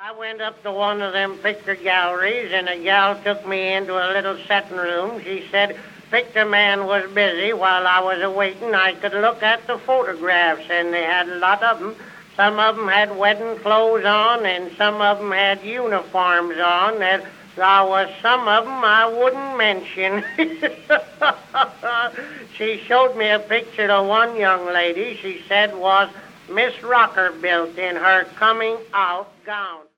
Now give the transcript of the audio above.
I went up to one of them picture galleries, and a gal took me into a little setting room. She said picture man was busy. While I was a-waiting, I could look at the photographs, and they had a lot of them. Some of them had wedding clothes on, and some of them had uniforms on. There was some of them I wouldn't mention. She showed me a picture of one young lady she said was Miss Rockerbilt in her coming out gown.